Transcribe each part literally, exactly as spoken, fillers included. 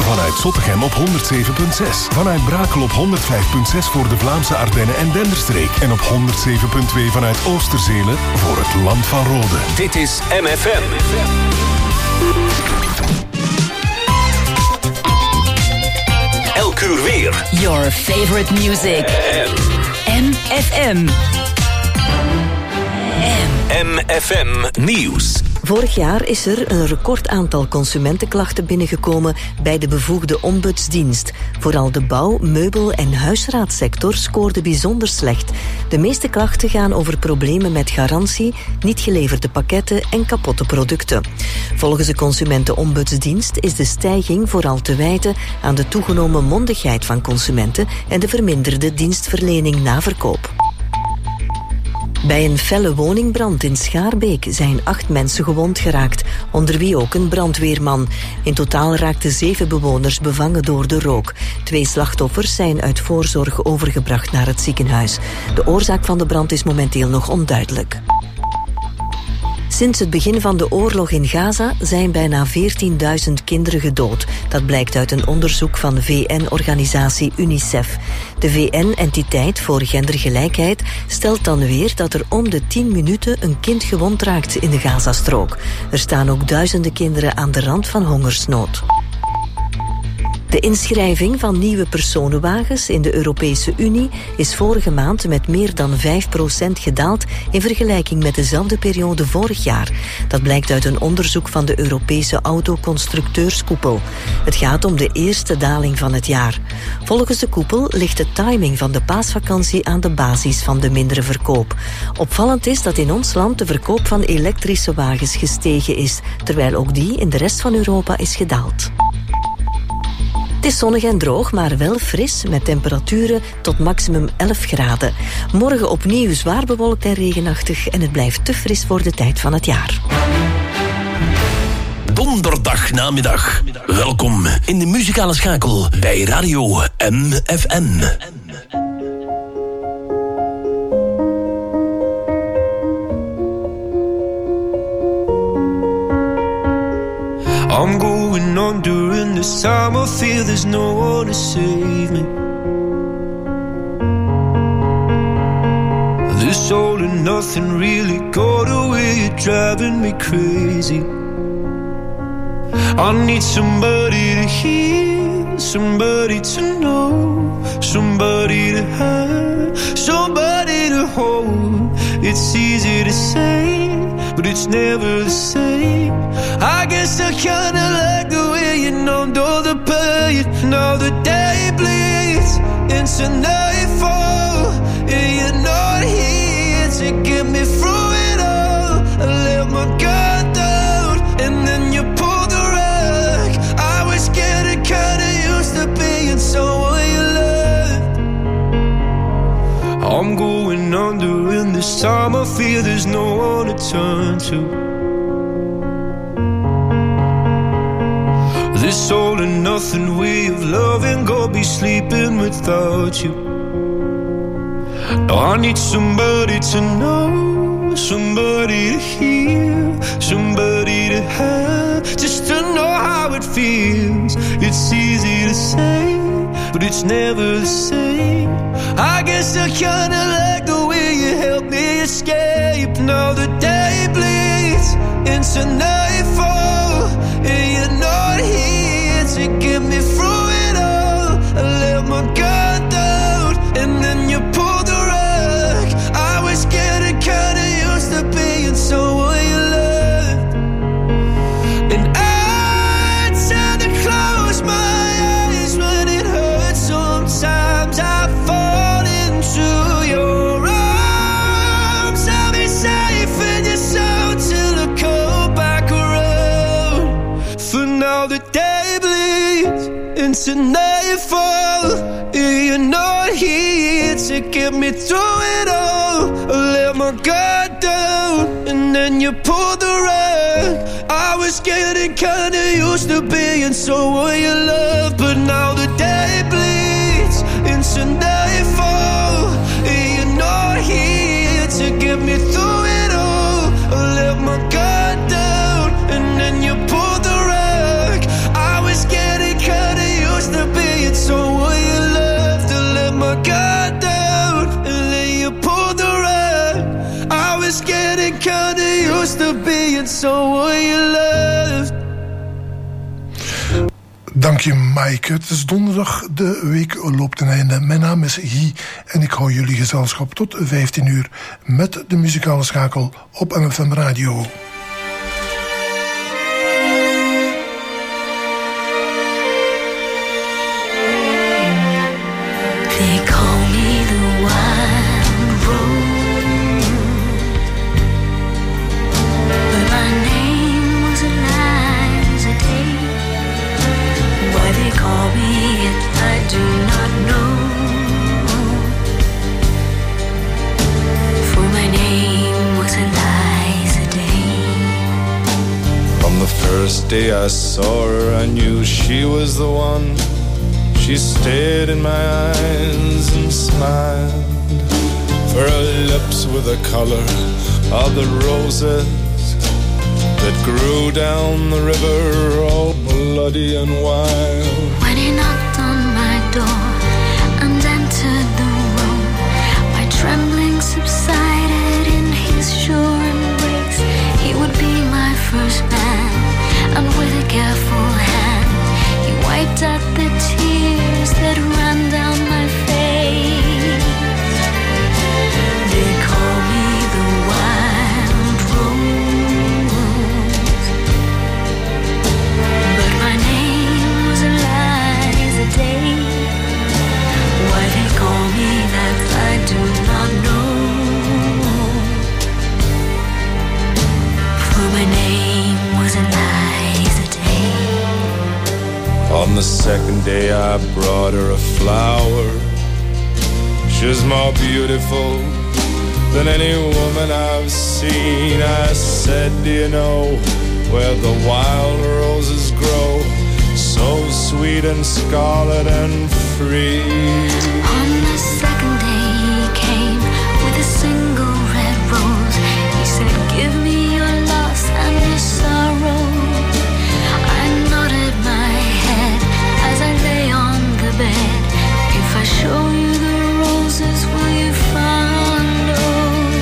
Vanuit Zottegem op honderd zeven komma zes. Vanuit Brakel op honderd vijf komma zes voor de Vlaamse Ardennen en Denderstreek. En op honderd zeven komma twee vanuit Oosterzelen voor het Land van Rode. Dit is M F M. Elk uur weer. Your favorite music. M F M. M F M Nieuws. Vorig jaar is er een record aantal consumentenklachten binnengekomen bij de bevoegde ombudsdienst. Vooral de bouw-, meubel- en huisraadsector scoorde bijzonder slecht. De meeste klachten gaan over problemen met garantie, niet geleverde pakketten en kapotte producten. Volgens de consumentenombudsdienst is de stijging vooral te wijten aan de toegenomen mondigheid van consumenten en de verminderde dienstverlening na verkoop. Bij een felle woningbrand in Schaarbeek zijn acht mensen gewond geraakt, onder wie ook een brandweerman. In totaal raakten zeven bewoners bevangen door de rook. Twee slachtoffers zijn uit voorzorg overgebracht naar het ziekenhuis. De oorzaak van de brand is momenteel nog onduidelijk. Sinds het begin van de oorlog in Gaza zijn bijna veertienduizend kinderen gedood. Dat blijkt uit een onderzoek van de V N-organisatie UNICEF. De V N-entiteit voor gendergelijkheid stelt dan weer dat er om de tien minuten een kind gewond raakt in de Gazastrook. Er staan ook duizenden kinderen aan de rand van hongersnood. De inschrijving van nieuwe personenwagens in de Europese Unie is vorige maand met meer dan vijf procent gedaald in vergelijking met dezelfde periode vorig jaar. Dat blijkt uit een onderzoek van de Europese autoconstructeurskoepel. Het gaat om de eerste daling van het jaar. Volgens de koepel ligt de timing van de paasvakantie aan de basis van de mindere verkoop. Opvallend is dat in ons land de verkoop van elektrische wagens gestegen is, terwijl ook die in de rest van Europa is gedaald. Het is zonnig en droog, maar wel fris, met temperaturen tot maximum elf graden. Morgen opnieuw zwaar bewolkt en regenachtig en het blijft te fris voor de tijd van het jaar. Donderdag namiddag. Welkom in de muzikale schakel bij Radio M F M. I'm going on during this time. I feel there's no one to save me. This all and nothing really got away. You're driving me crazy. I need somebody to hear, somebody to know, somebody to have, somebody to hold. It's easy to say, but it's never the same. I guess I kinda like the way you numbed all the pain. Now the day bleeds into nightfall, and you're not here to get me through it all. I let my guard down, and then you pulled the rug. I was getting kinda used to being someone you loved. I'm going under, and this time I feel there's no one to turn to. This all and nothing way of loving, go be sleeping without you. Now I need somebody to know, somebody to hear, somebody to have, just to know how it feels. It's easy to say, but it's never the same. I guess I kinda like the way you help me escape. Now the day bleeds into nightfall, and you're not here to get me through it all. I let my guard down, and then you pulled the rug. I was getting kinda used to being someone you loved, and I tend to close my eyes when it hurts. Sometimes I fall into your arms. I'll be safe in your soul till I come back around. For now the day bleeds into nightfall, and you're not here to get me through it all. I let my guard down, and then you pulled the rug. I was getting kinda used to being someone you love, but now the day bleeds into nightfall, and you're not here to get me through it all. I let my guard down, and then you pulled the rug. I was getting kinda Dank je, Mike. Het is donderdag, de week loopt ten einde. Mijn naam is Guy en ik hou jullie gezelschap tot vijftien uur met de muzikale schakel op M F M Radio. They call me the wild rose, but my name was Eliza Day. Why they call me it, I do not know, for my name was Eliza Day. From the first day I saw her, I knew she was the one. She stared in my eyes and smiled, for her lips were the color of the roses that grew down the river, all bloody and wild. When he knocked on my door and entered the room, my trembling subsided in his sure embrace. He would be my first man, and with a careful hand he wiped out the tears that ran down my face. They call me the wild rose, but my name was Eliza Day. Why they call me that I do not know, for my name was Eliza Day. On the second day I brought her a flower. She was more beautiful than any woman I've seen. I said, do you know where the wild roses grow, so sweet and scarlet and free? On the second day he came with a single red rose. He said, give me your loss and your sorrow. I nodded my head as I lay on the bed. If I show you the roses, will you follow?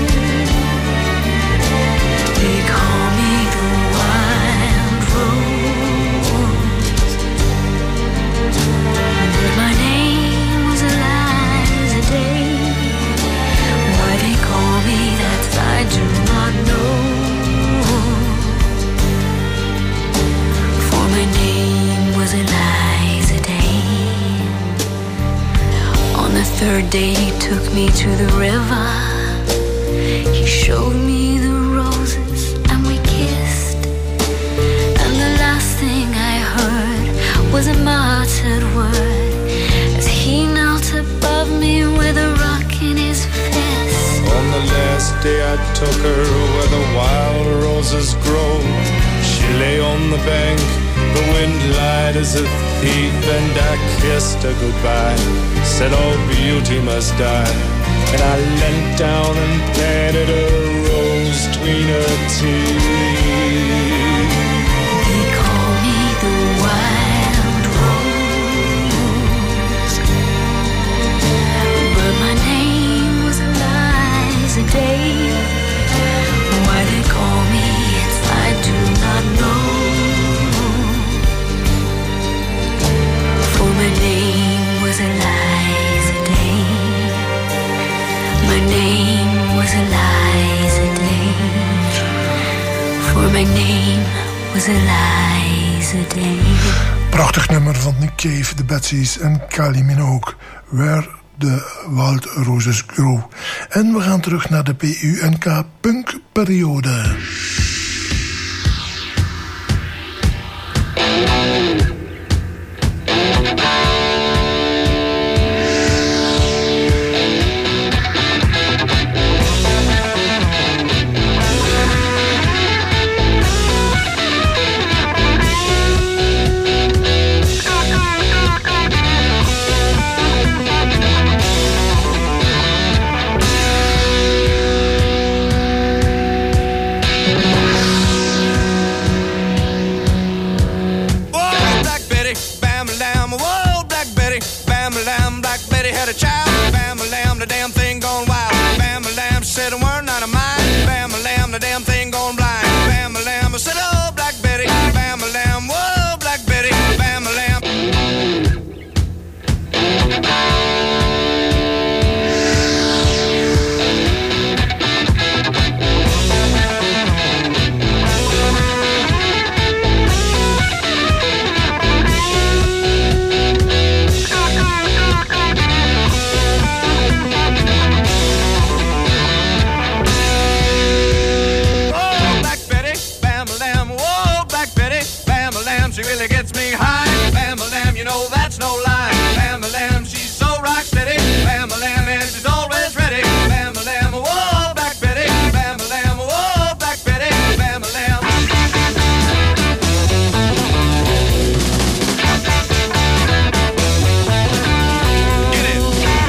They call me the wild rose, but my name was Eliza Day. Why they call me that I do not know, for my name was Eliza Day. On the third day he took me to the river. He showed me the roses and we kissed, and the last thing I heard was a muttered word as he knelt above me with a rock in his fist. On the last day I took her where the wild roses grow. She lay on the bank, the wind lied as a thief, and I kissed her goodbye, said all beauty must die. And I leant down and planted a rose between her teeth. They call me the wild rose, but my name was Eliza Day. Why they call me it, I do not know, for my name was Eliza Day. My name was Eliza Day, for my name was Eliza Day. Prachtig nummer van Nick Cave, de Betsy's en Kylie Minogue. Where the Wild Roses Grow. En we gaan terug naar de P U N K punk periode. Said, oh, Black Betty, bam-a-lam, whoa, Black Betty, bam-a-lam. it's no lie. Bam-a-lam, she's so rock steady. Bam-a-lam, and she's always ready. Bam-a-lam, whoa, Black Betty. Bam-a-lam, whoa, Black Betty. Bam-a-lam. Get it.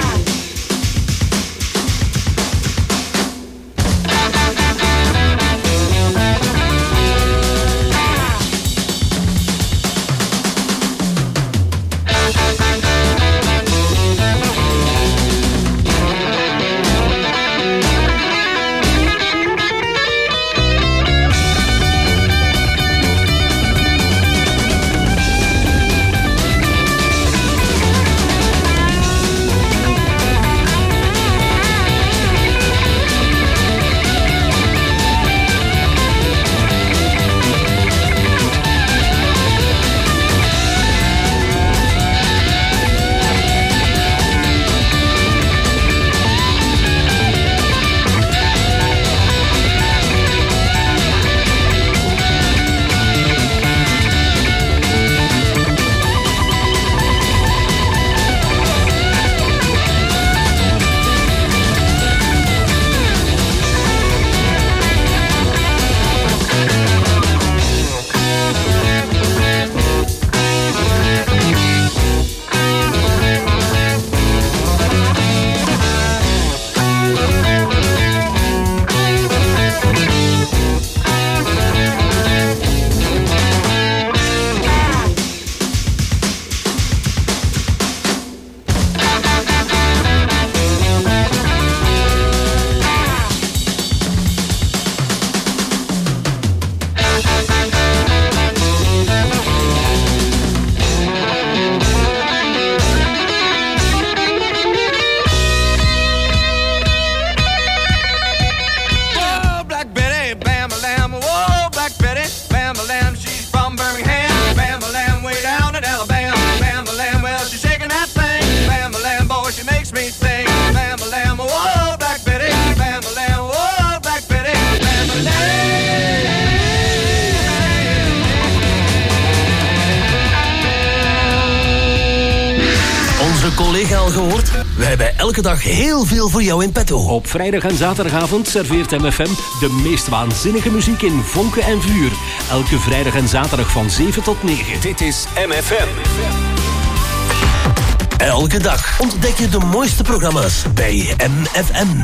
Collega al gehoord? We hebben elke dag heel veel voor jou in petto. Op vrijdag en zaterdagavond serveert M F M de meest waanzinnige muziek in vonken en vuur. Elke vrijdag en zaterdag van zeven tot negen. Dit is M F M. Elke dag ontdek je de mooiste programma's bij M F M.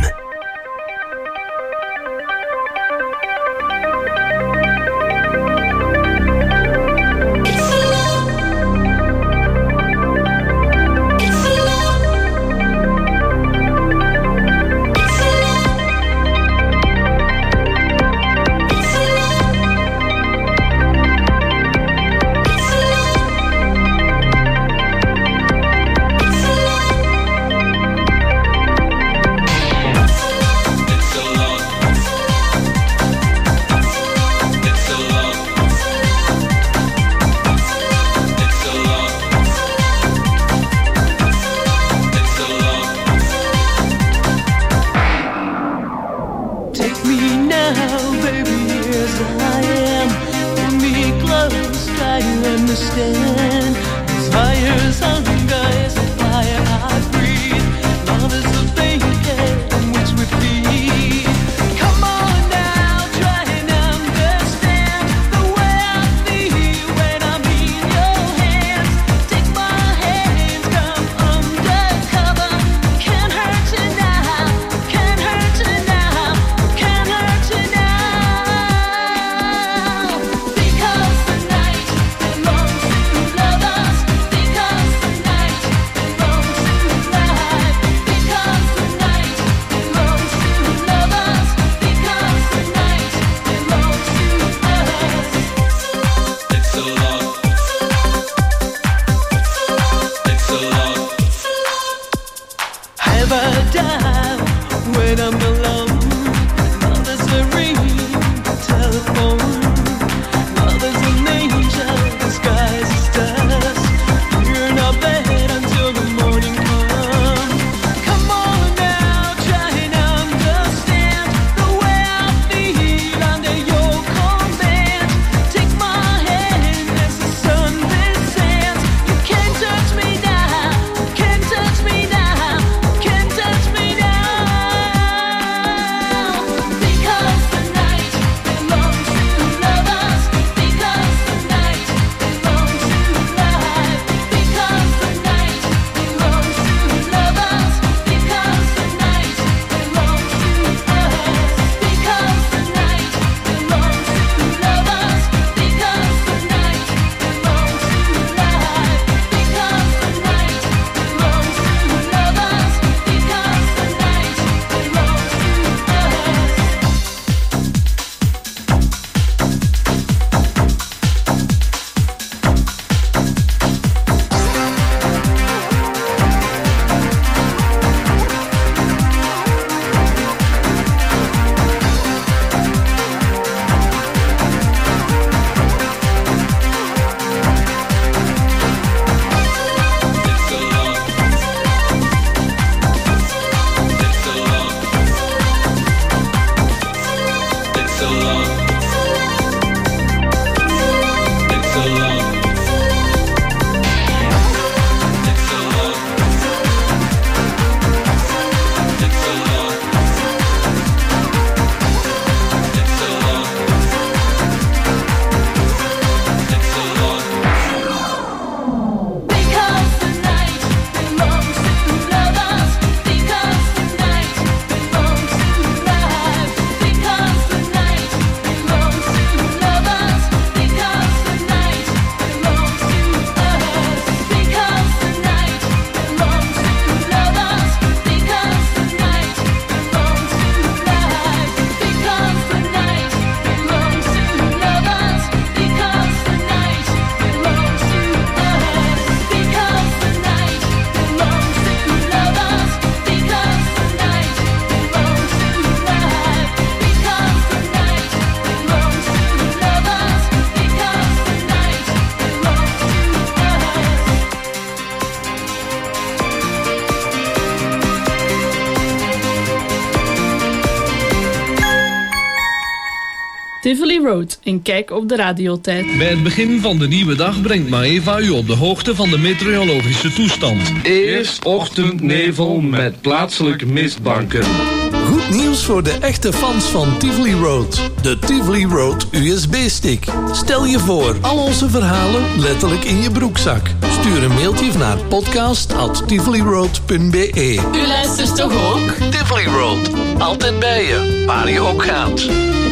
Tivoli Road. Een kijk op de radiotijd. Bij het begin van de nieuwe dag brengt Maeva u op de hoogte van de meteorologische toestand. Eerst ochtendnevel met plaatselijke mistbanken. Goed nieuws voor de echte fans van Tivoli Road. De Tivoli Road U S B-stick. Stel je voor, al onze verhalen letterlijk in je broekzak. Stuur een mailtje naar podcast at tivoli road punt b e. U luistert toch ook? Tivoli Road. Altijd bij je, waar je ook gaat.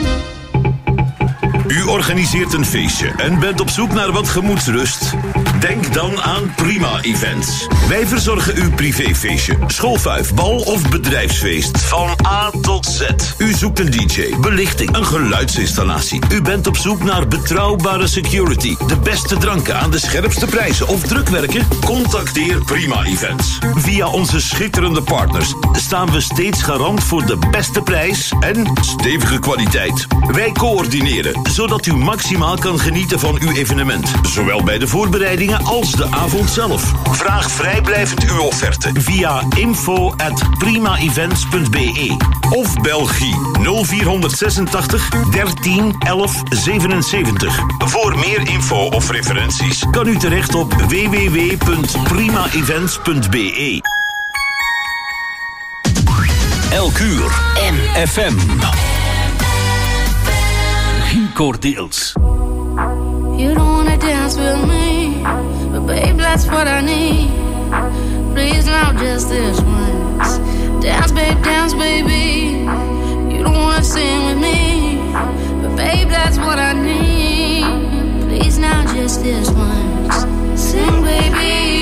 U organiseert een feestje en bent op zoek naar wat gemoedsrust? Denk dan aan Prima Events. Wij verzorgen uw privéfeestje, schoolfuif, bal of bedrijfsfeest. Van A tot Z. U zoekt een D J, belichting, een geluidsinstallatie. U bent op zoek naar betrouwbare security, de beste dranken aan de scherpste prijzen of drukwerken? Contacteer Prima Events. Via onze schitterende partners staan we steeds garant voor de beste prijs en stevige kwaliteit. Wij coördineren, zodat u maximaal kan genieten van uw evenement. Zowel bij de voorbereidingen als de avond zelf. Vraag vrijblijvend uw offerte via info at prima events punt b e of Belgie nul vier zesentachtig dertien elf zevenenzeventig. Voor meer info of referenties kan u terecht op w w w punt prima events punt b e. Elk uur M F M. Guy Cordeels. You don't wanna dance with me, but babe, that's what I need. Please now just this once. Dance, babe, dance, baby. You don't wanna sing with me, but babe, that's what I need. Please now just this once. Sing, baby.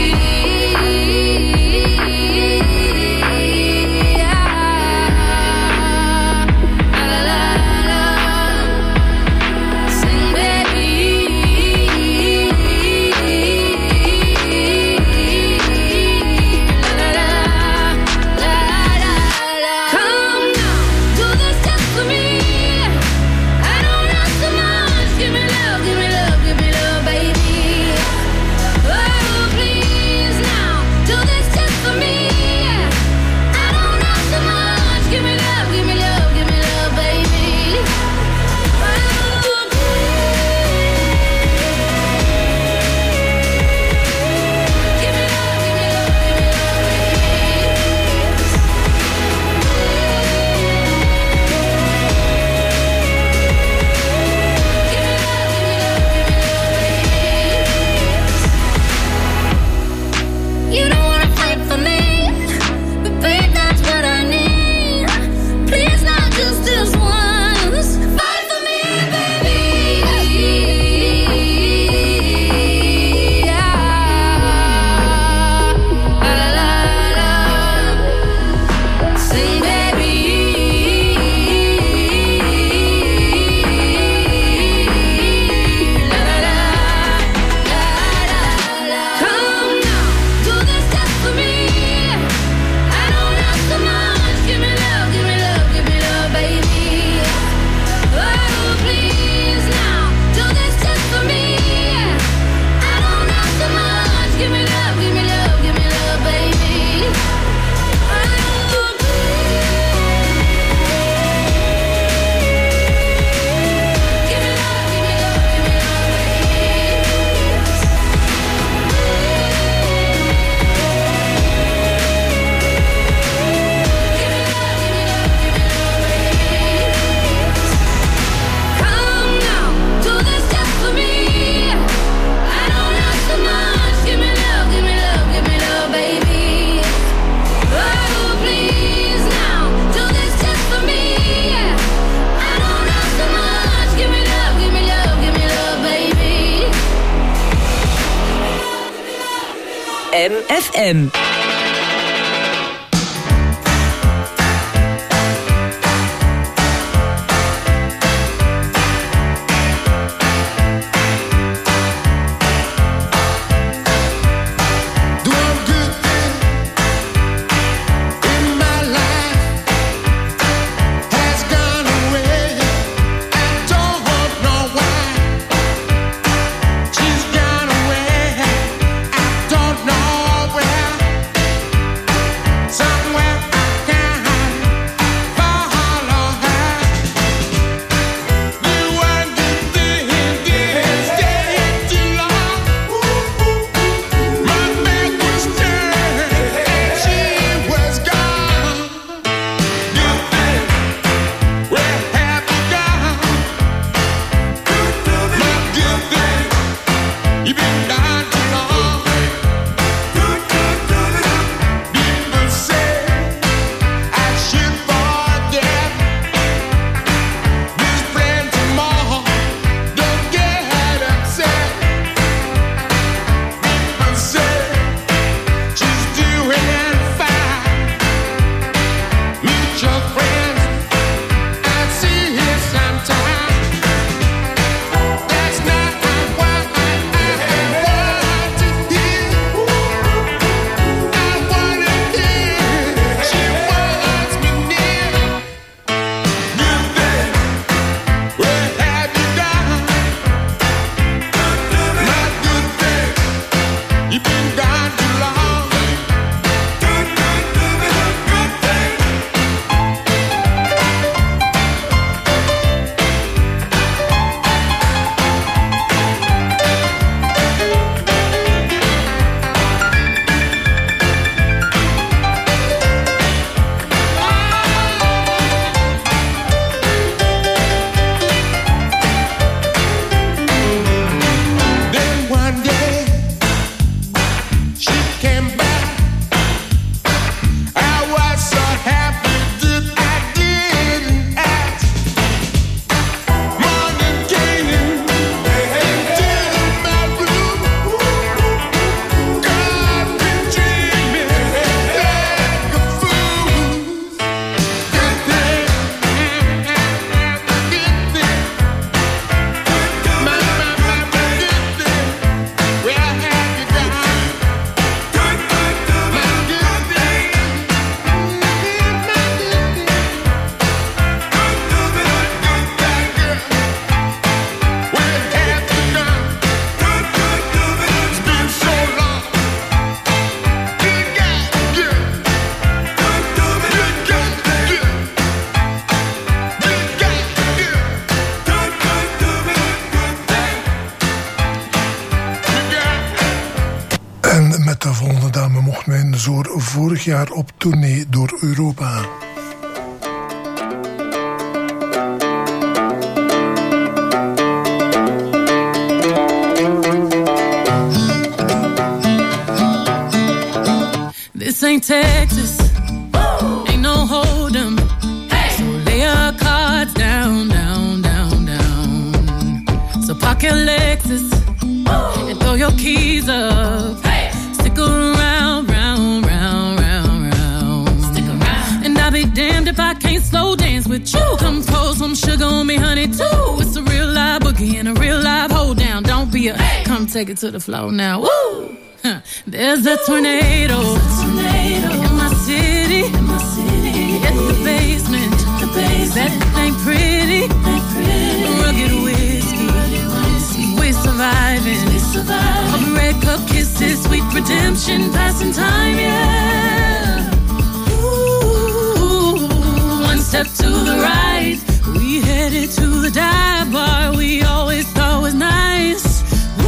M F M. She's gone away. I don't know where. Vorig jaar op tournee door Europa. This ain't Texas, Woo! Ain't no hold'em. Hey! So lay your cards down, down, down, down. So park your Lexus Woo! And throw your keys up. Hey! Stick around, round, round, round, round. Stick around. And I'll be damned if I can't slow dance with you. Come pour some sugar on me, honey, too. It's a real live boogie and a real live hold down. Don't be a hey! Come take it to the floor now. Woo! There's a tornado, There's a tornado in my city. In my city. It's the basement. The basement. That ain't pretty. Ain't pretty. Rugged whiskey. Rugged whiskey. We're surviving. We surviving. Of red cup kisses, sweet redemption, passing time, yeah. Ooh, one step to the right, we headed to the dive bar we always thought was nice.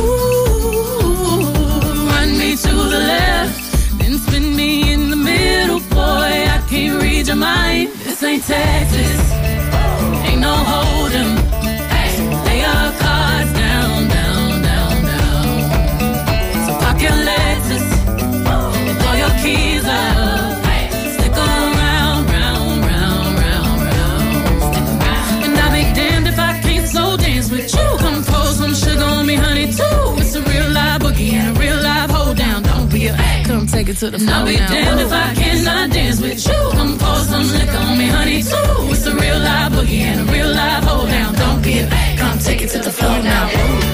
To the left, then spin me in the middle, boy, I can't read your mind. This ain't Texas, ain't no hold'em. Hey, lay your cards down, down, down, down. So park your Lexus and throw your keys up. Hey, stick around, round, round, round, round. Stick around. And I'll be damned if I can't slow dance with you. Come pour some sugar on me, honey, too. It's a real live boogie and a real live hold down. Don't be a come take it to the floor. I'll be now. Damned if I cannot dance with you. Come pour some liquor on me, honey, too. It's a real live boogie and a real live hold down. Don't be a come take it to the floor now.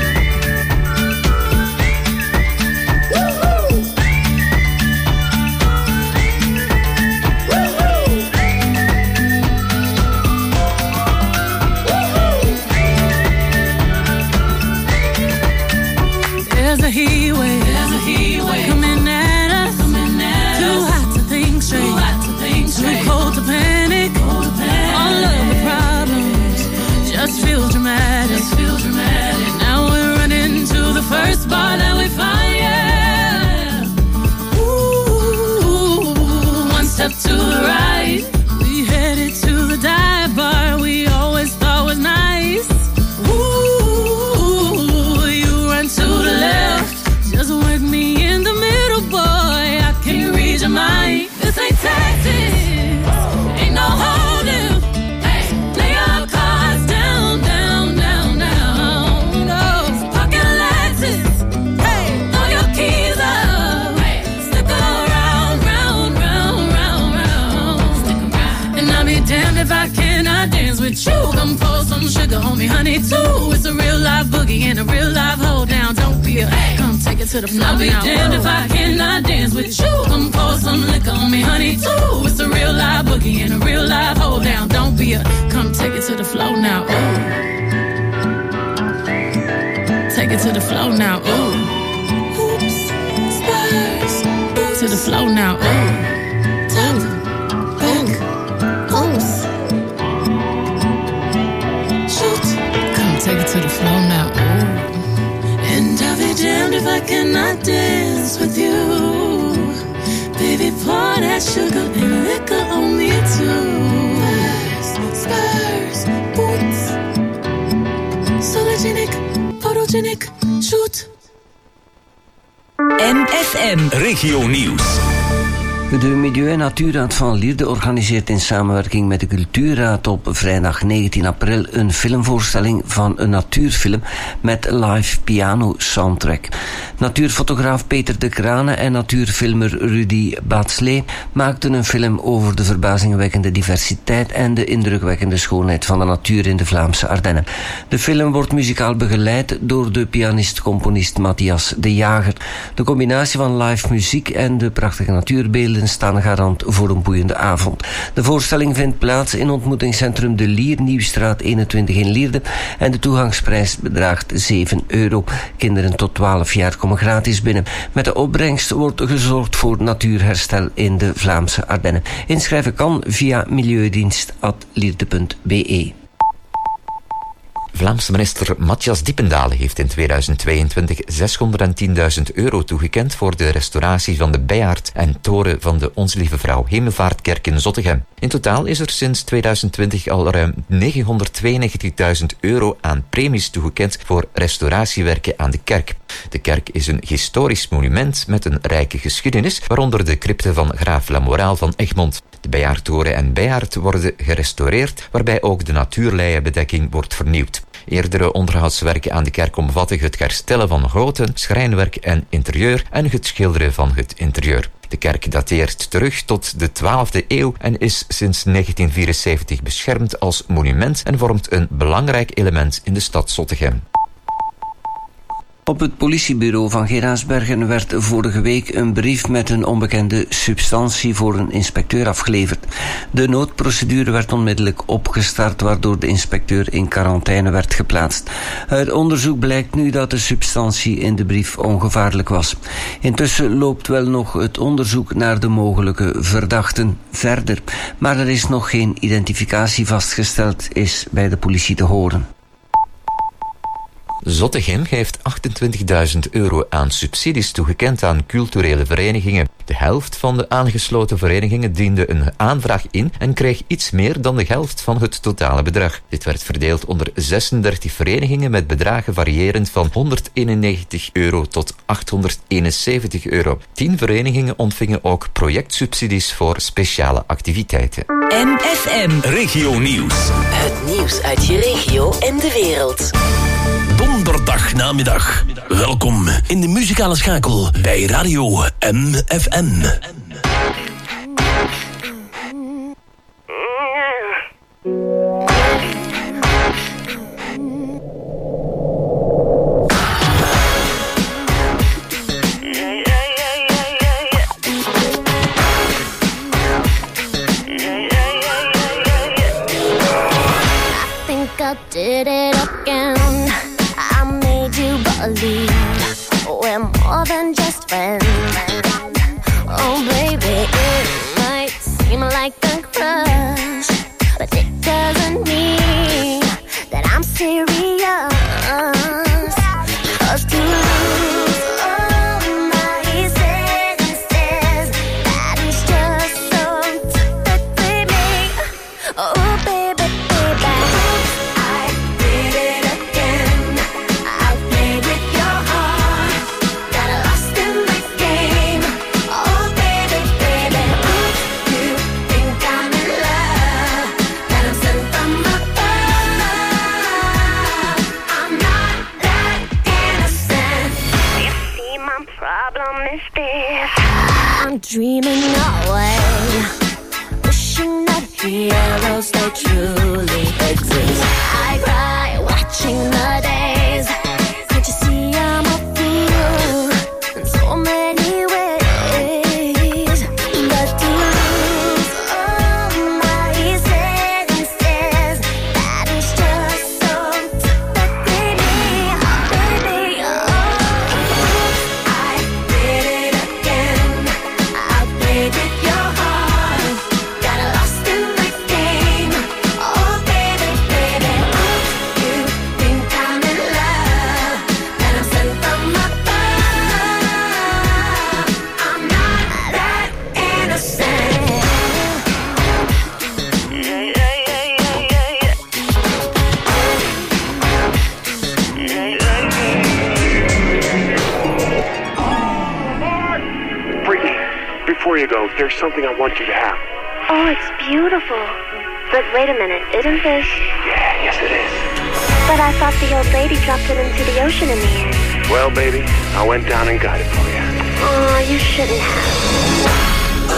There's a heat wave, there's a heat wave coming at us, coming at us. Too hot to think straight, too hot to think straight. Too cold to panic, cold to panic. All of the problems just feel dramatic, just feel dramatic. Now we're running to the first bar that we find, yeah. Ooh, one step to the right, we headed to the dive bar we always thought was nice. To the left, just work me in the middle, boy, I can't read your mind. This ain't Texas, ain't no hold'em. Hey, lay your cards down, down, down, down. No, pocket Lexus, hey, throw your keys up. Hey, stick around, round, round, round, round. Stick around. And I'll be damned if I cannot dance with you. Come pour some sugar on me, honey, too. It's a real live boogie and a real live hold down. Don't be a hey, come take it to the floor. I'll be now. Damned if I cannot dance with you. Come pour some liquor on me, honey, too. It's a real live boogie and a real live hold down. Don't be a come take it to the floor now. Ooh. Take it to the floor now. Ooh. Oops, spice. flow now. Ooh. Tap, back, pose. Shoot. Come take it to the flow now. Ooh. And I'll be damned if I cannot dance with you. Baby, pour that sugar and liquor on me too. Spurs, spurs, boots. Sologenic, photogenic, shoot. M F M Regio Nieuws. De Milieu- en Natuurraad van Lierde organiseert in samenwerking met de Cultuurraad op vrijdag negentien april een filmvoorstelling van een natuurfilm met live piano soundtrack. Natuurfotograaf Peter de Krane en natuurfilmer Rudy Batslee maakten een film over de verbazingwekkende diversiteit en de indrukwekkende schoonheid van de natuur in de Vlaamse Ardennen. De film wordt muzikaal begeleid door de pianist-componist Matthias de Jager. De combinatie van live muziek en de prachtige natuurbeelden staan garant voor een boeiende avond. De voorstelling vindt plaats in ontmoetingscentrum De Lier, Nieuwstraat eenentwintig in Lierde en de toegangsprijs bedraagt zeven euro. Kinderen tot twaalf jaar komen gratis binnen. Met de opbrengst wordt gezorgd voor natuurherstel in de Vlaamse Ardennen. Inschrijven kan via milieudienst at lierde punt b e. Vlaamse minister Matthias Diependalen heeft in tweeduizend tweeëntwintig zeshonderdtienduizend euro toegekend voor de restauratie van de bijaard en toren van de Onze Lieve Vrouw Hemelvaartkerk in Zottegem. In totaal is er sinds tweeduizend twintig al ruim negenhonderdtweeënnegentigduizend euro aan premies toegekend voor restauratiewerken aan de kerk. De kerk is een historisch monument met een rijke geschiedenis, waaronder de crypte van graaf Lamoraal van Egmond. De bijaardtoren en bijaard worden gerestaureerd, waarbij ook de natuurleienbedekking wordt vernieuwd. Eerdere onderhoudswerken aan de kerk omvatten het herstellen van goten, schrijnwerk en interieur en het schilderen van het interieur. De kerk dateert terug tot de twaalfde eeuw en is sinds negentien vierenzeventig beschermd als monument en vormt een belangrijk element in de stad Zottegem. Op het politiebureau van Geraardsbergen werd vorige week een brief met een onbekende substantie voor een inspecteur afgeleverd. De noodprocedure werd onmiddellijk opgestart, waardoor de inspecteur in quarantaine werd geplaatst. Uit onderzoek blijkt nu dat de substantie in de brief ongevaarlijk was. Intussen loopt wel nog het onderzoek naar de mogelijke verdachten verder, maar er is nog geen identificatie vastgesteld, is bij de politie te horen. Zottegem heeft achtentwintigduizend euro aan subsidies toegekend aan culturele verenigingen. De helft van de aangesloten verenigingen diende een aanvraag in en kreeg iets meer dan de helft van het totale bedrag. Dit werd verdeeld onder zesendertig verenigingen met bedragen variërend van honderdeenennegentig euro tot achthonderdeenenzeventig euro. tien verenigingen ontvingen ook projectsubsidies voor speciale activiteiten. M F M Regio Nieuws. Het nieuws uit je regio en de wereld. Donderdag namiddag. Welkom in de muzikale schakel bij Radio M F M. Did it again. I made you believe we're more than just friends. Oh baby, it might seem like a crush, but it doesn't mean that I'm serious. 'Cause to lose all my senses, that is just so typically me. Oh baby, baby, I did it again. I played with your heart, got lost in the game. Oh baby, baby, you think I'm in love, that I'm sent from above. I'm not that innocent. You see, my problem is this: I'm dreaming away, wishing that heroes they truly exist. I cry watching the days. Can't you see I'm a fool in so many ways? But to lose all my senses, that is just so typically me, baby. Oh, I did it again. I before you go, there's something I want you to have. Oh, it's beautiful. But wait a minute, isn't this... Yeah, yes it is. But I thought the old lady dropped it into the ocean in the end. Well, baby, I went down and got it for you. Oh, you shouldn't have.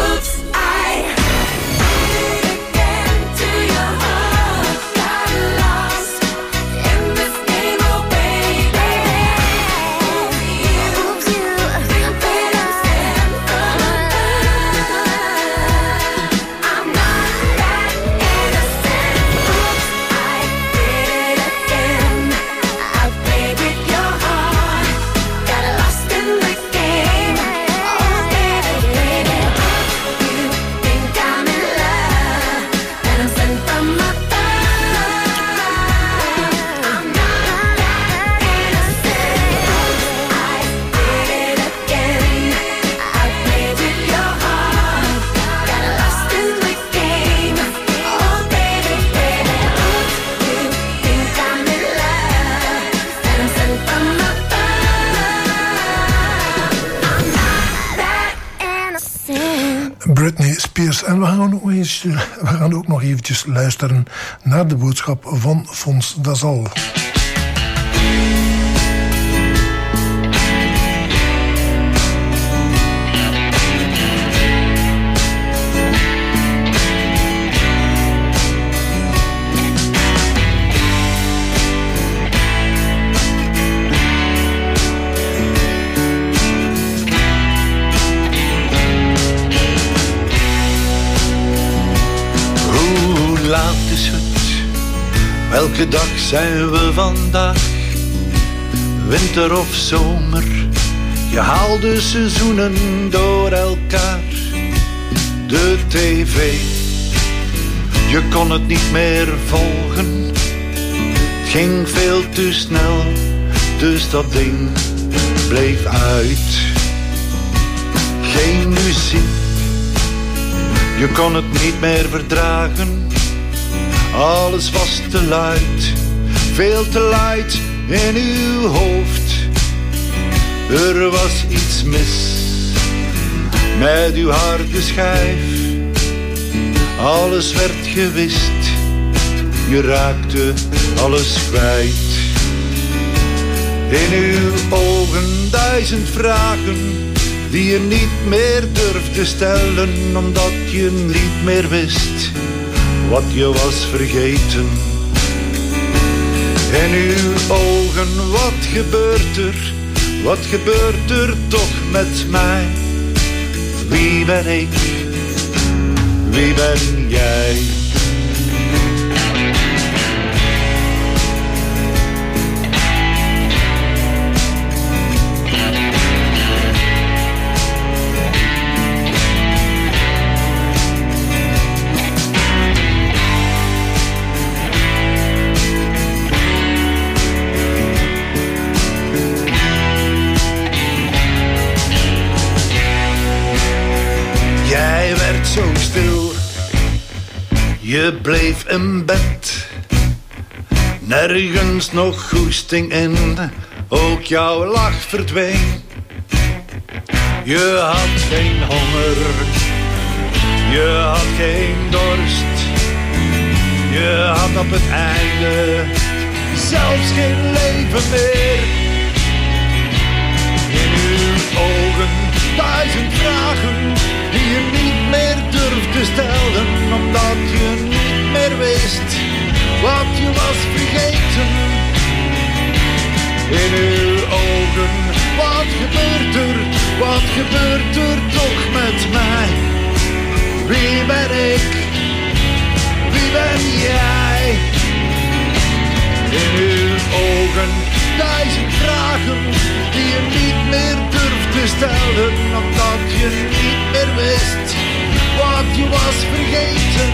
Britney Spears. En we gaan, ook eens, we gaan ook nog eventjes luisteren naar de boodschap van Fons Dazal. Welke dag zijn we vandaag? Winter of zomer? Je haalt de seizoenen door elkaar. De tv, je kon het niet meer volgen. Het ging veel te snel, dus dat ding bleef uit. Geen muziek, je kon het niet meer verdragen. Alles was te luid, veel te luid in uw hoofd. Er was iets mis met uw harde schijf. Alles werd gewist, je raakte alles kwijt. In uw ogen duizend vragen die je niet meer durfde stellen, omdat je niet meer wist wat je was vergeten. In uw ogen, wat gebeurt er? Wat gebeurt er toch met mij? Wie ben ik? Wie ben jij? Zo stil, je bleef in bed, nergens nog goesting in, ook jouw lach verdween. Je had geen honger, je had geen dorst, je had op het einde zelfs geen leven meer. In uw ogen duizend vragen die je niet meer durfde stellen, omdat je niet meer wist wat je was vergeten. In uw ogen, wat gebeurt er, wat gebeurt er toch met mij? Wie ben ik, wie ben jij? In uw ogen, duizend vragen die je niet meer durfde stellen, omdat je niet meer wist wat je was vergeten.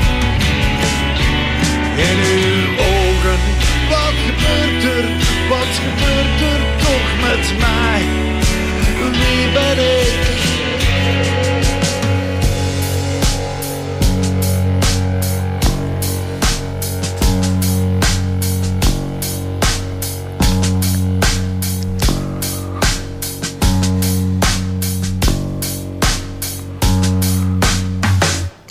In uw ogen, wat gebeurt er, wat gebeurt er toch met mij? Wie ben ik?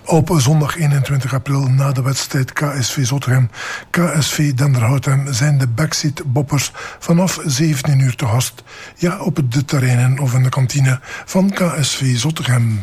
Op zondag eenentwintig april na de wedstrijd K S V Zottegem, K S V Denderhouten zijn de Backseat Boppers vanaf zeventien uur te gast. Ja, op de terreinen of in de kantine van K S V Zottegem.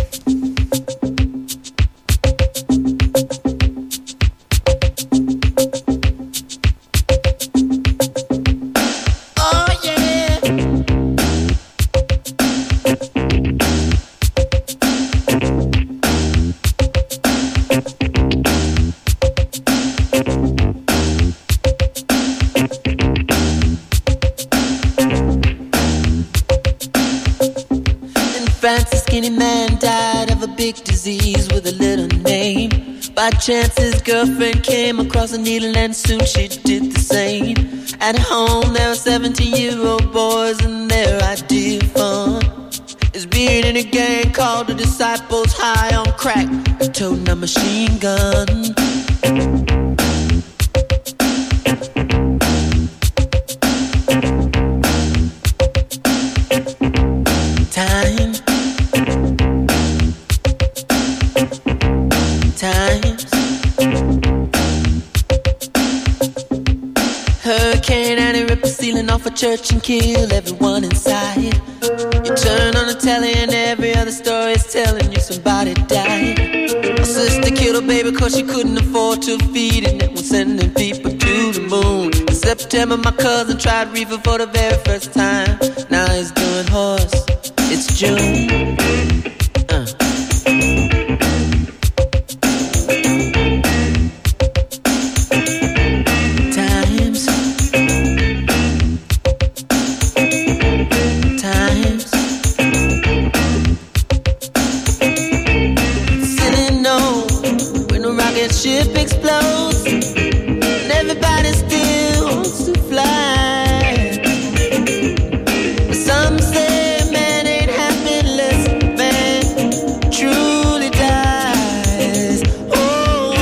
By chance his girlfriend came across a needle and soon she did the same. At home there were seventeen-year-old boys and their idea of fun is being in a gang called the Disciples, high on crack, and toting a machine gun. Time Times. Hurricane and it ripped the ceiling off a church and killed everyone inside. You turn on the telly and every other story is telling you somebody died. My sister killed her baby cause she couldn't afford to feed it and was sending people to the moon. In September my cousin tried reefer for the very first time. Now he's doing horse. It's June. uh. Ship explodes and everybody still wants to fly. But some say man ain't happy unless man truly dies. Oh,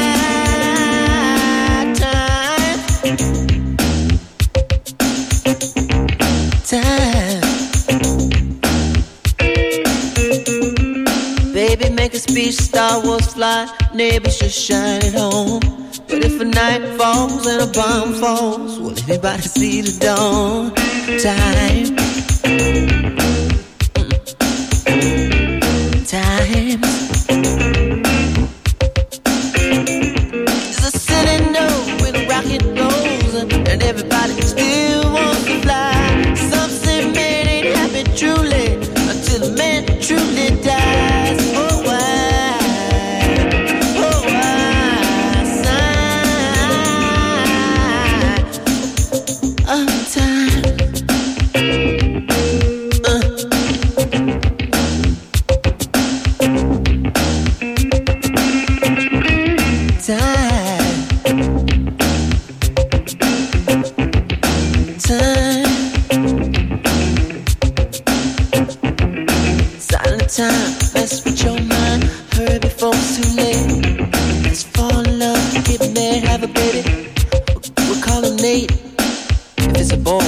why time, time. Baby, make a speech, Star Wars fly. Neighbors should shine at home. But if a night falls and a bomb falls, will anybody see the dawn? Time, time. There's a city note when a rocket goes and everybody still wants to fly. Some say man ain't happy truly until a man truly dies. Oh, why? Time, mess with your mind. Hurry before it's too late. Let's fall in love, get married, have a baby. We'll call him Nate if it's a boy.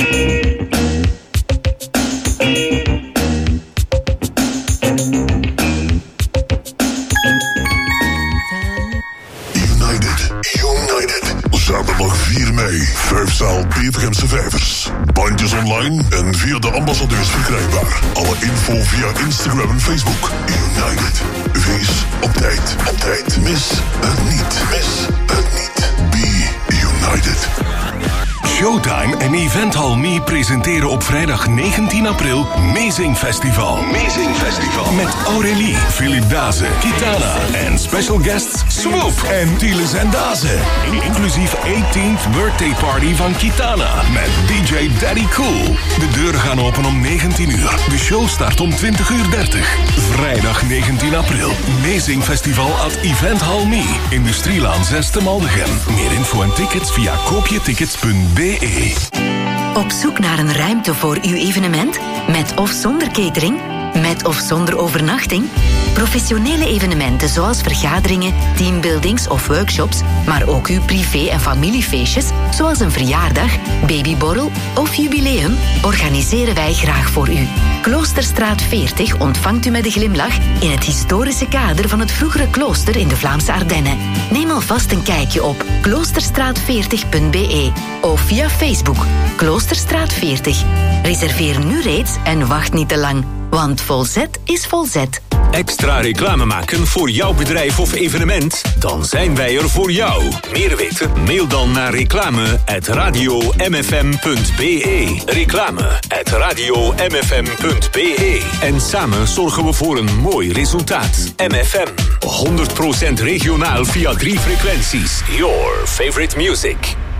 United, United. Zaterdag vier mei, vijfzaal Bevergemse Vijvers. Bandjes online en via de ambassadeurs verkrijgbaar. Alle info via Instagram en Facebook. United. Wees op tijd. Op tijd. Mis het niet. Mis het niet. Be United. Showtime en Eventhal Me presenteren op vrijdag negentien april Amazing Festival. Amazing Festival. Met Aurélie, Philip Daze, Kitana en special guests Swoop en Tieles en Daze. Inclusief eighteenth birthday party van Kitana met D J Daddy Cool. De deuren gaan open om negentien uur. De show start om twintig uur dertig. Vrijdag negentien april. Amazing Festival at Eventhal Me. Industrielaan zes te Maldegem. Meer info en tickets via koopjetickets punt b e. Op zoek naar een ruimte voor uw evenement? Met of zonder catering? Met of zonder overnachting? Professionele evenementen zoals vergaderingen, teambuildings of workshops, maar ook uw privé- en familiefeestjes, zoals een verjaardag, babyborrel of jubileum, organiseren wij graag voor u. Kloosterstraat veertig ontvangt u met een glimlach in het historische kader van het vroegere klooster in de Vlaamse Ardennen. Neem alvast een kijkje op kloosterstraat veertig punt b e of via Facebook Kloosterstraat veertig. Reserveer nu reeds en wacht niet te lang, want Volzet is Volzet. Extra reclame maken voor jouw bedrijf of evenement? Dan zijn wij er voor jou. Meer weten? Mail dan naar reclame at radio m f m punt b e. Reclame at radio m f m punt b e. En samen zorgen we voor een mooi resultaat. M F M. honderd procent regionaal via drie frequenties. Your favorite music.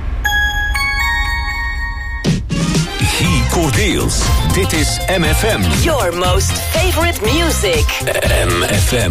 Guy Cordeels. Dit is M F M. Your most favorite music. M F M.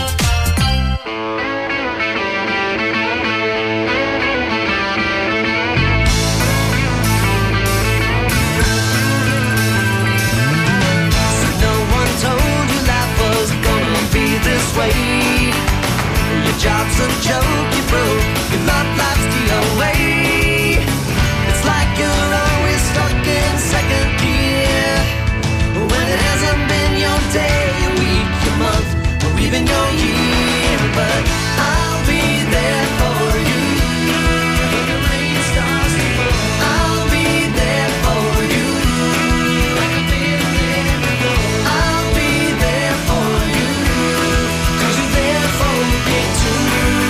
Your job's a joke, you broke. Your love life's the away. It's like you're always stuck in second gear. When it hasn't been your day, your week, your month, or even your year. But I'll be there for you. When the rain starts to fall, I'll be there for you. Like I've been there before. I'll be there for you. Cause you're there for me too.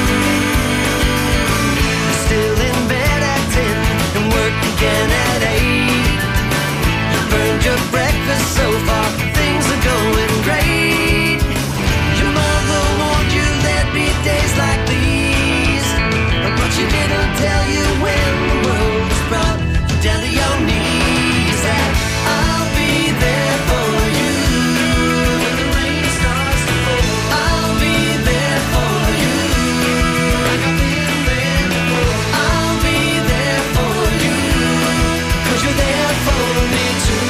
You're still in bed at ten and work again at eight. You burned your breakfast so far, things are going great. Your mother warned you there'd be days like these, but she didn't tell you when the world was brought you down to your knees. And I'll be there for you. When the rain starts to fall, I'll be there for you. Like I've been there before. I'll be there for you. Cause you're there for me too.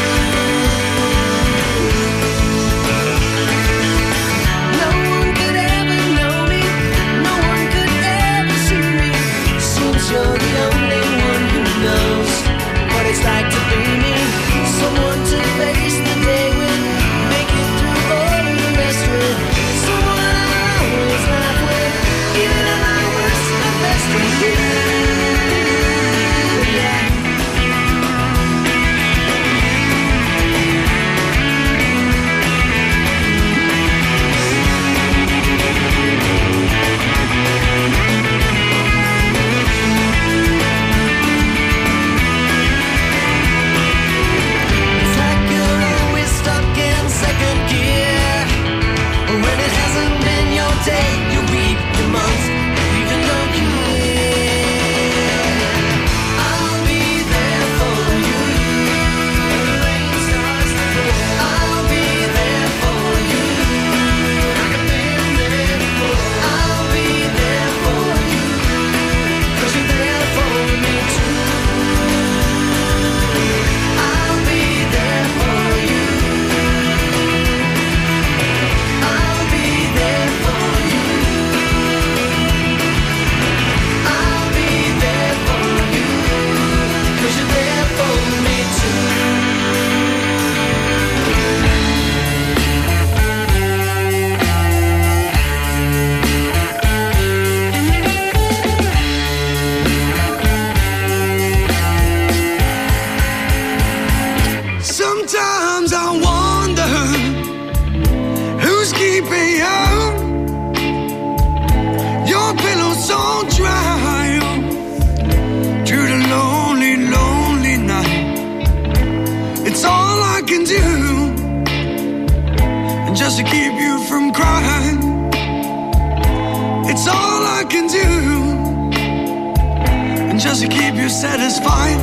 No one could ever know me. No one could ever see me. Since you're the only one who knows what it's like to be me. Someone to face the day with, make it through all the rest with. Someone I always laugh with, even at my worst and best with you. Yeah. It's like you're always stuck in second gear. When it hasn't been your day, your week, your month, even your year. I'll be there for you. When the rain starts to fall, I'll be there for you. Like I've been there before. I'll be there for you. Cause you're there for me too. I'll be there for you. I'll be there for you. I'll be there for you. Cause you're there for me too. Sometimes I wonder who's keeping you. Your pillow's so dry through the lonely, lonely night. It's all I can do, and just to keep you from crying. It's all I can do, and just to keep you satisfied.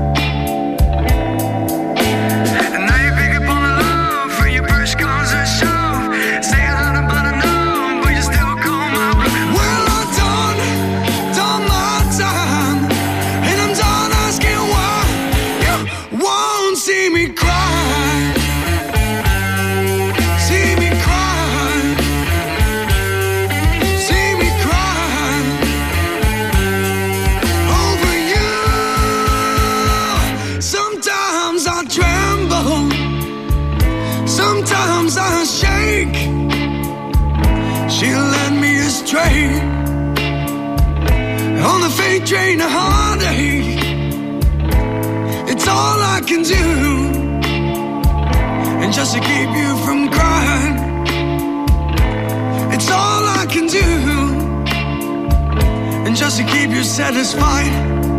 And now you pick up on the love for your push comes a shove. Say a lot about a no, but you still call my bluff. Well, I've done, done my time, and I'm done asking why you won't see me cry. See me cry. drain a heartache. It's all I can do. And just to keep you from crying, it's all I can do. And just to keep you satisfied.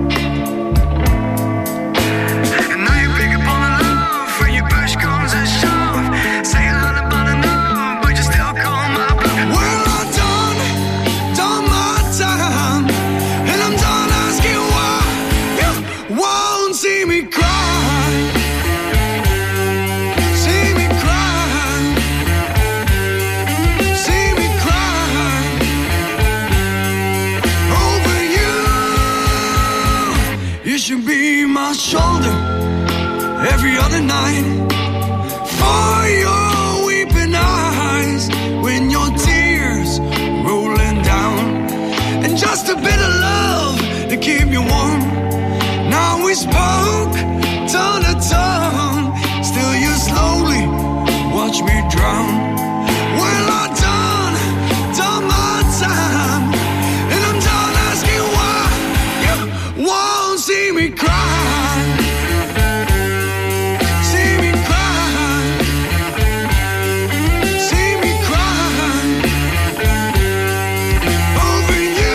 And now you pick up on the love when your push comes and shove. Say a lot about enough, but you still call my bluff. Well, I'm done, done my time. And I'm done asking why you won't see me cry. See me cry. See me cry over you. You should be my shoulder every other night for your weeping eyes when your tears rolling down, and just a bit of love to keep you warm. Now we spoke tongue to tongue, still you slowly watch me drown. Well, I'm done, done my time, and I'm done asking why you won't see me cry. See me cry. See me cry over you.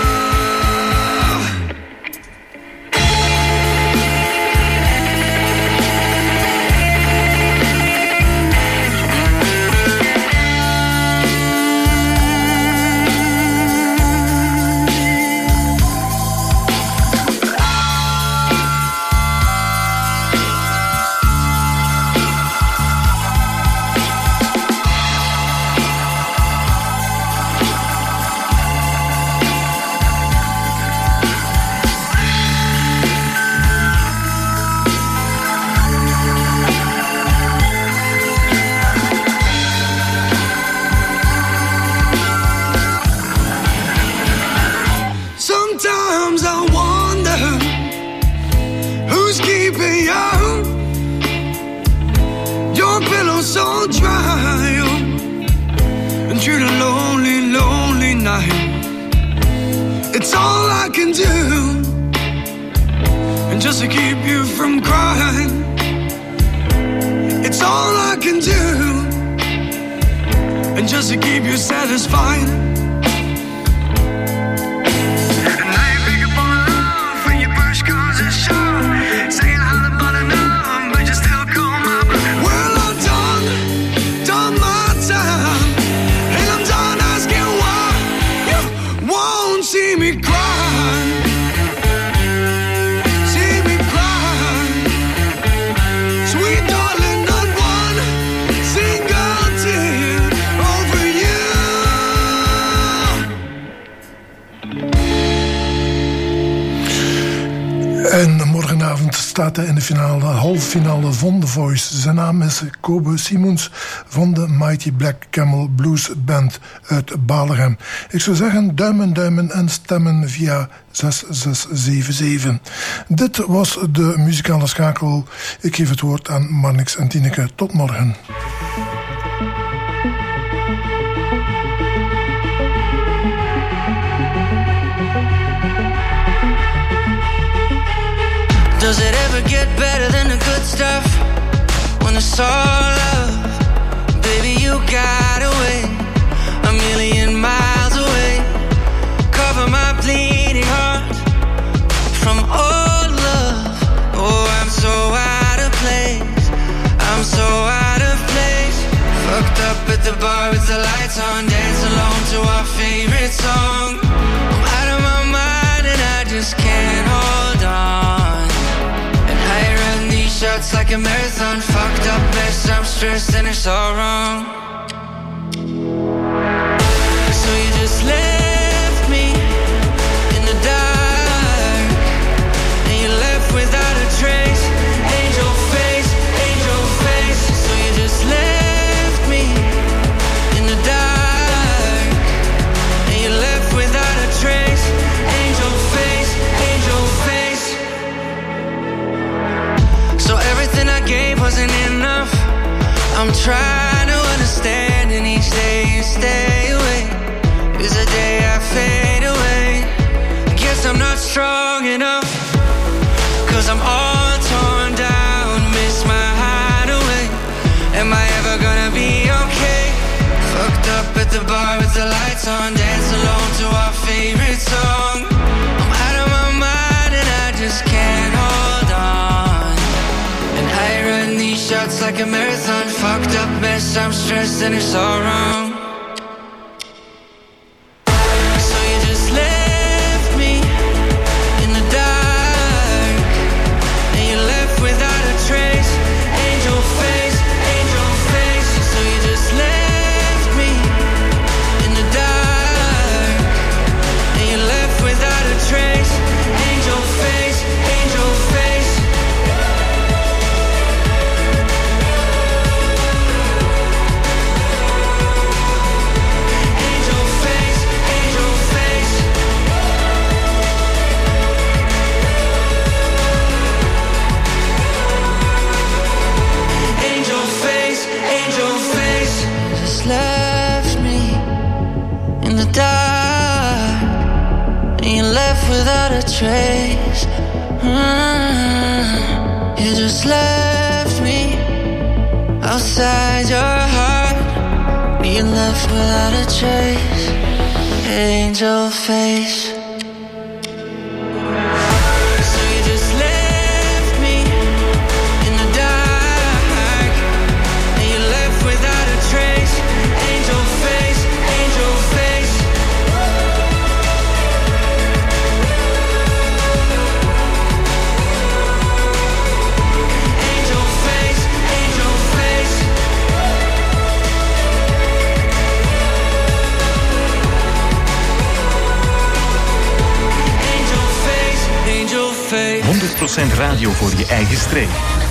Sometimes I wonder who's keeping you. Your pillow's so dry, oh, and through the lonely, lonely night, it's all I can do. And just to keep you from crying, it's all I can do. And just to keep you satisfied. Say a lot about enough, but you still call my bluff. Well, I'm done, done my time, and I'm done asking why you won't see me cry. See me cry, sweet darling, not one single tear over you. En morgenavond staat hij in de finale, halve finale van The Voice. Zijn naam is Kobe Simons van de Mighty Black Camel Blues Band uit Balegem. Ik zou zeggen duimen, duimen en stemmen via zes zes zeven zeven. Dit was de muzikale schakel. Ik geef het woord aan Marnix en Tineke. Tot morgen. Does it ever get better than the good stuff? When it's all love, baby, you got away a million miles away. Cover my bleeding heart from old love. Oh, I'm so out of place. I'm so out of place. Fucked up at the bar with the lights on, dance alone to our favorite song. I'm out of my mind and I just can't hold on. Shots like a marathon, fucked up mess, I'm stressed and it's all wrong. So you just left me in the dark, and you left without a trace. Angel face, angel face. So you just left me in the dark, and you left without a trace. Angel face, angel face. So everything I gave wasn't enough. I'm trying to understand. strong enough. Cause I'm all torn down, miss my hideaway. Am I ever gonna be okay? Fucked up at the bar with the lights on, dance alone to our favorite song. I'm out of my mind and I just can't hold on. And I run these shots like a marathon. Fucked up mess, I'm stressed and it's all wrong. So you just left me in the dark, and you left without a trace. Angel face, angel face. So you just left me in the dark, and you left without a trace. Angel face, angel face. Angel face, angel face. Angel face, angel face. You just left me in the dark, and you left without a trace. Mm. You just left me outside your heart, you left without a trace. Angel face. So you just left me in the dark, and you left without a trace. Angel face, angel face. Angel face, angel face. Angel face, angel face. honderd procent radio voor je eigen streek.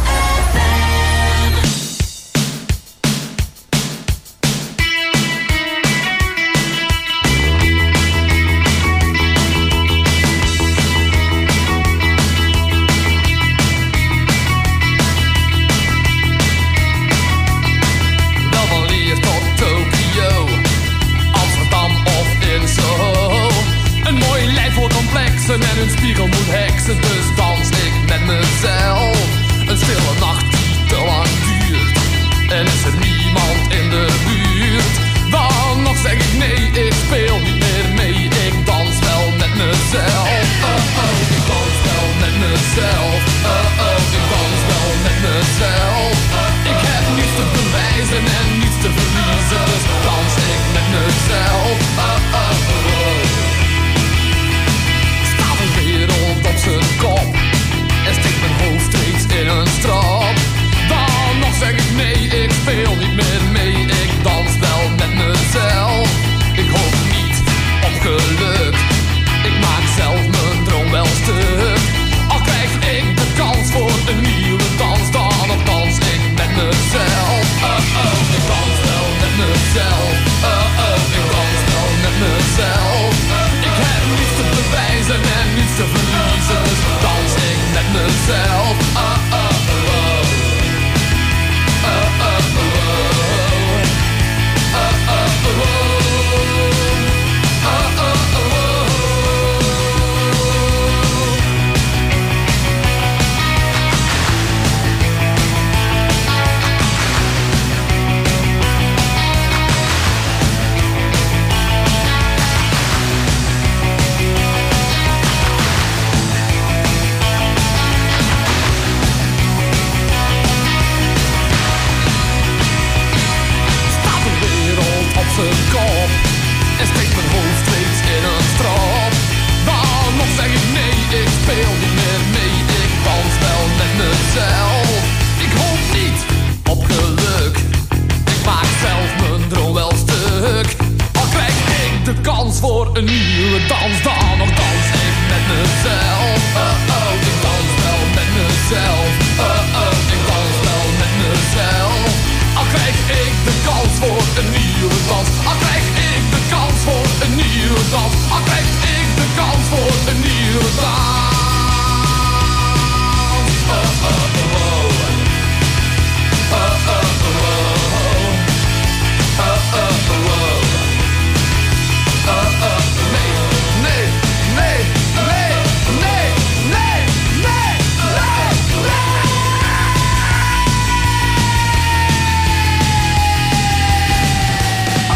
Wel van Lier tot Tokio, Amsterdam of in Soho. Een mooi lijf voor complexen en een spiegel moet heksen. Dus dans ik met mezelf. Een stille nacht die te lang duurt. En is er niemand in de buurt, dan nog zeg ik nee, ik speel niet meer mee. Ik dans wel met mezelf. Oh oh, ik dans wel met mezelf. Oh oh, ik dans wel met mezelf. Ik heb niets te bewijzen en niets te verliezen, dus dans ik met mezelf. Oh oh oh. Staat de wereld op zijn kop en steekt mijn hoofd steeds in een strop, dan nog zeg ik nee, ik speel niet meer mee. Ik dans wel met mezelf. Ik hoop niet op geluk, ik maak zelf mijn droom wel stuk. Al krijg ik de kans voor een nieuwe dans, dan nog dans ik met mezelf. Oh oh, ik dans wel met mezelf. Oh oh, ik dans wel met mezelf. Ik heb niets te bewijzen en niets te verliezen, dus dans ik met mezelf. Oh oh oh. Oh oh oh. Oh oh oh. Oh oh oh. Staat de wereld op zijn kop en steekt mijn hoofd steeds in een strop, dan nog zeg ik nee, ik speel niet meer mee. Ik dans wel met mezelf. Ik hoop niet op geluk, ik maak zelf mijn droom wel stuk. Al krijg ik de kans voor een